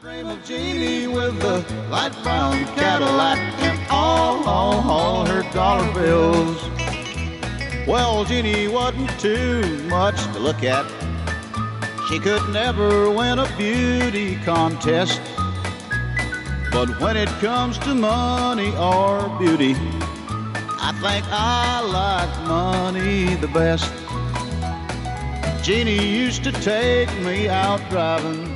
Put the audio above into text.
Dream of Jeannie with the light brown Cadillac and all her dollar bills. Well, Jeannie wasn't too much to look at. She could never win a beauty contest. But when it comes to money or beauty, I think I like money the best. Jeannie used to take me out driving